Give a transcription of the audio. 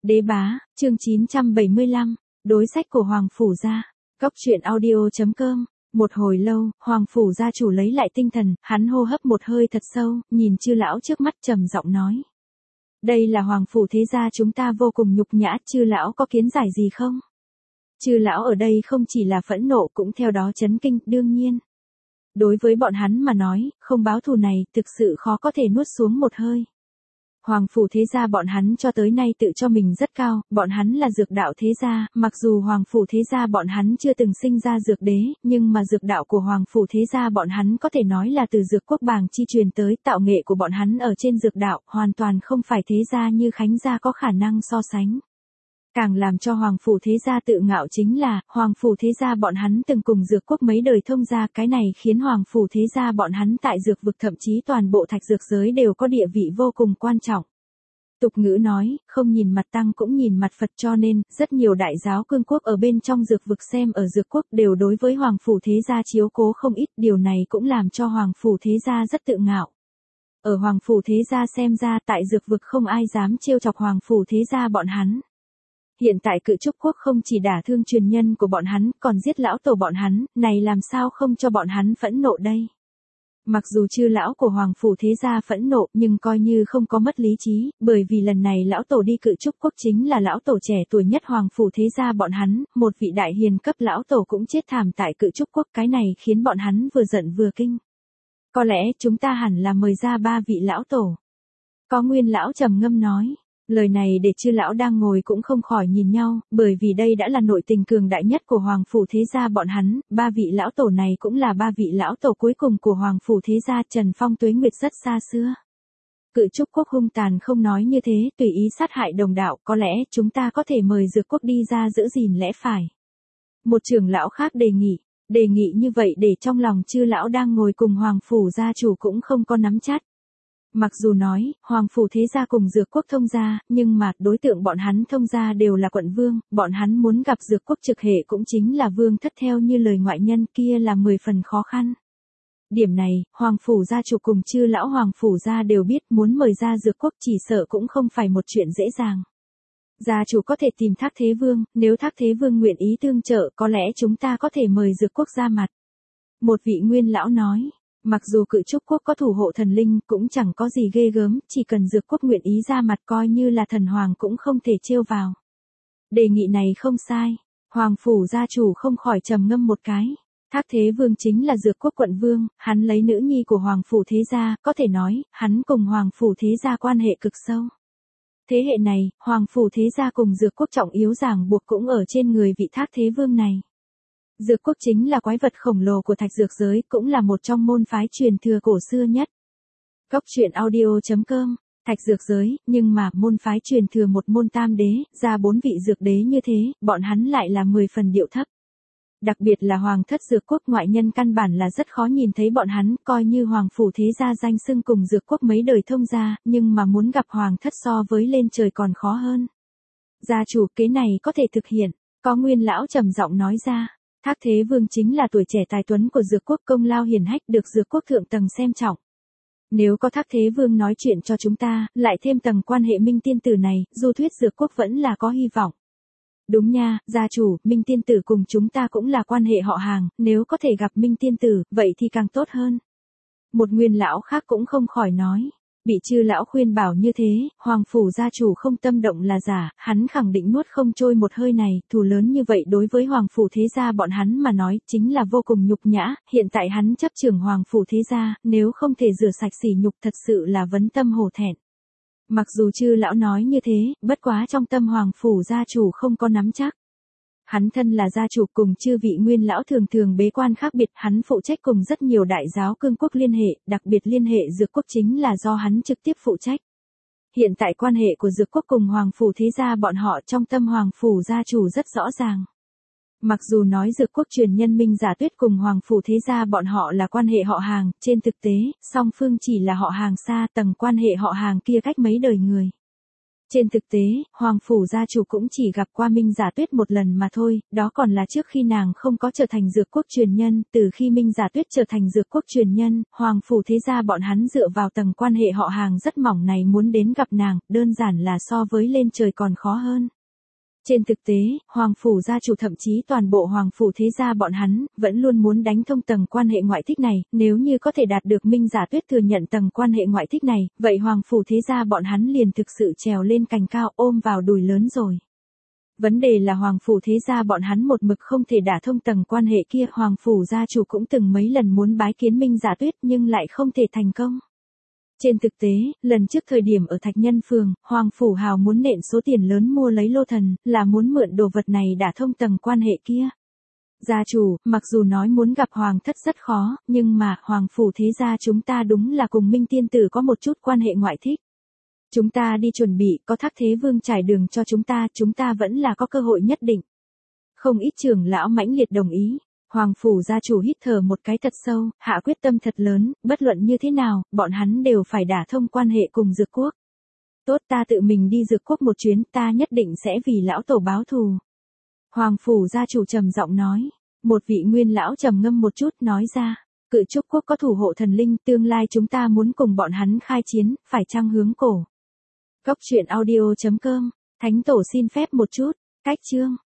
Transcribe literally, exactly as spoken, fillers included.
Đế bá, chương chín trăm bảy mươi lăm, đối sách của Hoàng Phủ gia. Cốc truyện audio.com. Một hồi lâu, Hoàng Phủ gia chủ lấy lại tinh thần, hắn hô hấp một hơi thật sâu, nhìn Chư lão trước mắt trầm giọng nói. Đây là Hoàng Phủ thế gia chúng ta vô cùng nhục nhã, Chư lão có kiến giải gì không? Chư lão ở đây không chỉ là phẫn nộ cũng theo đó chấn kinh, đương nhiên. Đối với bọn hắn mà nói, không báo thù này, thực sự khó có thể nuốt xuống một hơi. Hoàng Phủ thế gia bọn hắn cho tới nay tự cho mình rất cao, bọn hắn là dược đạo thế gia, mặc dù Hoàng Phủ thế gia bọn hắn chưa từng sinh ra dược đế, nhưng mà dược đạo của Hoàng Phủ thế gia bọn hắn có thể nói là từ dược quốc bàng chi truyền tới, tạo nghệ của bọn hắn ở trên dược đạo, hoàn toàn không phải thế gia như Khánh gia có khả năng so sánh. Càng làm cho Hoàng Phủ thế gia tự ngạo chính là, Hoàng Phủ thế gia bọn hắn từng cùng dược quốc mấy đời thông gia, cái này khiến Hoàng Phủ thế gia bọn hắn tại dược vực thậm chí toàn bộ thạch dược giới đều có địa vị vô cùng quan trọng. Tục ngữ nói, không nhìn mặt tăng cũng nhìn mặt Phật, cho nên, rất nhiều đại giáo cương quốc ở bên trong dược vực xem ở dược quốc đều đối với Hoàng Phủ thế gia chiếu cố không ít, điều này cũng làm cho Hoàng Phủ thế gia rất tự ngạo. Ở Hoàng Phủ thế gia xem ra tại dược vực không ai dám trêu chọc Hoàng Phủ thế gia bọn hắn. Hiện tại Cự Trúc quốc không chỉ đả thương truyền nhân của bọn hắn, còn giết lão tổ bọn hắn, này làm sao không cho bọn hắn phẫn nộ đây? Mặc dù Chư lão của Hoàng Phủ thế gia phẫn nộ, nhưng coi như không có mất lý trí, bởi vì lần này lão tổ đi Cự Trúc quốc chính là lão tổ trẻ tuổi nhất Hoàng Phủ thế gia bọn hắn, một vị đại hiền cấp lão tổ cũng chết thảm tại Cự Trúc quốc, cái này khiến bọn hắn vừa giận vừa kinh. Có lẽ chúng ta hẳn là mời ra ba vị lão tổ. Có Nguyên lão trầm ngâm nói. Lời này để Chư lão đang ngồi cũng không khỏi nhìn nhau, bởi vì đây đã là nội tình cường đại nhất của Hoàng Phủ thế gia bọn hắn, ba vị lão tổ này cũng là ba vị lão tổ cuối cùng của Hoàng Phủ thế gia, Trần Phong Tuế Nguyệt rất xa xưa. Cự Trúc quốc hung tàn không nói như thế, tùy ý sát hại đồng đạo, có lẽ chúng ta có thể mời Dược quốc đi ra giữ gìn lẽ phải. Một trưởng lão khác đề nghị, đề nghị như vậy để trong lòng Chư lão đang ngồi cùng Hoàng Phủ gia chủ cũng không có nắm chắc. Mặc dù nói, Hoàng Phủ thế gia cùng Dược quốc thông gia, nhưng mà đối tượng bọn hắn thông gia đều là quận vương, bọn hắn muốn gặp Dược quốc trực hệ cũng chính là vương thất theo như lời ngoại nhân kia là mười phần khó khăn. Điểm này, Hoàng Phủ gia chủ cùng Chư lão Hoàng Phủ gia đều biết, muốn mời ra Dược quốc chỉ sợ cũng không phải một chuyện dễ dàng. Gia chủ có thể tìm Thác Thế Vương, nếu Thác Thế Vương nguyện ý tương trợ, có lẽ chúng ta có thể mời Dược quốc ra mặt. Một vị Nguyên lão nói. Mặc dù Cự Trúc quốc có thủ hộ thần linh cũng chẳng có gì ghê gớm, chỉ cần Dược quốc nguyện ý ra mặt coi như là thần hoàng cũng không thể trêu vào. Đề nghị này không sai, Hoàng Phủ gia chủ không khỏi trầm ngâm một cái. Thác Thế Vương chính là Dược quốc quận vương, hắn lấy nữ nhi của Hoàng Phủ thế gia, có thể nói, hắn cùng Hoàng Phủ thế gia quan hệ cực sâu. Thế hệ này, Hoàng Phủ thế gia cùng Dược quốc trọng yếu ràng buộc cũng ở trên người vị Thác Thế Vương này. Dược quốc chính là quái vật khổng lồ của thạch dược giới, cũng là một trong môn phái truyền thừa cổ xưa nhất. Cốc truyện audio.com. Thạch dược giới, nhưng mà môn phái truyền thừa một môn tam đế, ra bốn vị dược đế như thế, bọn hắn lại là mười phần điệu thấp. Đặc biệt là Hoàng thất Dược quốc ngoại nhân căn bản là rất khó nhìn thấy bọn hắn, coi như Hoàng Phủ thế gia danh xưng cùng Dược quốc mấy đời thông gia, nhưng mà muốn gặp Hoàng thất so với lên trời còn khó hơn. Gia chủ, kế này có thể thực hiện, có Nguyên lão trầm giọng nói ra. Thác Thế Vương chính là tuổi trẻ tài tuấn của Dược quốc, công lao hiển hách được Dược quốc thượng tầng xem trọng. Nếu có Thác Thế Vương nói chuyện cho chúng ta, lại thêm tầng quan hệ Minh tiên tử này, du thuyết Dược quốc vẫn là có hy vọng. Đúng nha, gia chủ, Minh tiên tử cùng chúng ta cũng là quan hệ họ hàng, nếu có thể gặp Minh tiên tử, vậy thì càng tốt hơn. Một Nguyên lão khác cũng không khỏi nói. Bị Chư lão khuyên bảo như thế, Hoàng Phủ gia chủ không tâm động là giả, hắn khẳng định nuốt không trôi một hơi này, thù lớn như vậy đối với Hoàng Phủ thế gia bọn hắn mà nói, chính là vô cùng nhục nhã, hiện tại hắn chấp trưởng Hoàng Phủ thế gia, nếu không thể rửa sạch sỉ nhục thật sự là vấn tâm hổ thẹn. Mặc dù Chư lão nói như thế, bất quá trong tâm Hoàng Phủ gia chủ không có nắm chắc. Hắn thân là gia chủ cùng Chư vị Nguyên lão thường thường bế quan khác biệt, hắn phụ trách cùng rất nhiều đại giáo cương quốc liên hệ, đặc biệt liên hệ Dược quốc chính là do hắn trực tiếp phụ trách. Hiện tại quan hệ của Dược quốc cùng Hoàng Phủ thế gia bọn họ trong tâm Hoàng Phủ gia chủ rất rõ ràng. Mặc dù nói Dược quốc truyền nhân Minh Giả Tuyết cùng Hoàng Phủ thế gia bọn họ là quan hệ họ hàng, trên thực tế, song phương chỉ là họ hàng xa, tầng quan hệ họ hàng kia cách mấy đời người. Trên thực tế, Hoàng Phủ gia chủ cũng chỉ gặp qua Minh Giả Tuyết một lần mà thôi, đó còn là trước khi nàng không có trở thành dược quốc truyền nhân, từ khi Minh Giả Tuyết trở thành dược quốc truyền nhân, Hoàng Phủ thế gia bọn hắn dựa vào tầng quan hệ họ hàng rất mỏng này muốn đến gặp nàng, đơn giản là so với lên trời còn khó hơn. Trên thực tế, Hoàng Phủ gia chủ thậm chí toàn bộ Hoàng Phủ thế gia bọn hắn, vẫn luôn muốn đánh thông tầng quan hệ ngoại thích này, nếu như có thể đạt được Minh Giả Tuyết thừa nhận tầng quan hệ ngoại thích này, vậy Hoàng Phủ thế gia bọn hắn liền thực sự trèo lên cành cao ôm vào đùi lớn rồi. Vấn đề là Hoàng Phủ thế gia bọn hắn một mực không thể đả thông tầng quan hệ kia, Hoàng Phủ gia chủ cũng từng mấy lần muốn bái kiến Minh Giả Tuyết nhưng lại không thể thành công. Trên thực tế, lần trước thời điểm ở Thạch Nhân Phường, Hoàng Phủ Hào muốn nện số tiền lớn mua lấy lô thần, là muốn mượn đồ vật này đả thông tầng quan hệ kia. Gia chủ, mặc dù nói muốn gặp Hoàng thất rất khó, nhưng mà, Hoàng Phủ thế gia chúng ta đúng là cùng Minh Tiên Tử có một chút quan hệ ngoại thích. Chúng ta đi chuẩn bị, có Thác Thế Vương trải đường cho chúng ta, chúng ta vẫn là có cơ hội nhất định. Không ít trưởng lão mãnh liệt đồng ý. Hoàng Phủ gia chủ hít thở một cái thật sâu, hạ quyết tâm thật lớn, bất luận như thế nào, bọn hắn đều phải đả thông quan hệ cùng dược quốc. Tốt, ta tự mình đi dược quốc một chuyến, ta nhất định sẽ vì lão tổ báo thù. Hoàng Phủ gia chủ trầm giọng nói. Một vị nguyên lão trầm ngâm một chút nói ra. Cự Trúc quốc có thủ hộ thần linh, tương lai chúng ta muốn cùng bọn hắn khai chiến, phải chăng hướng cổ. Góc truyện audio chấm com, Thánh tổ xin phép một chút, cách chương.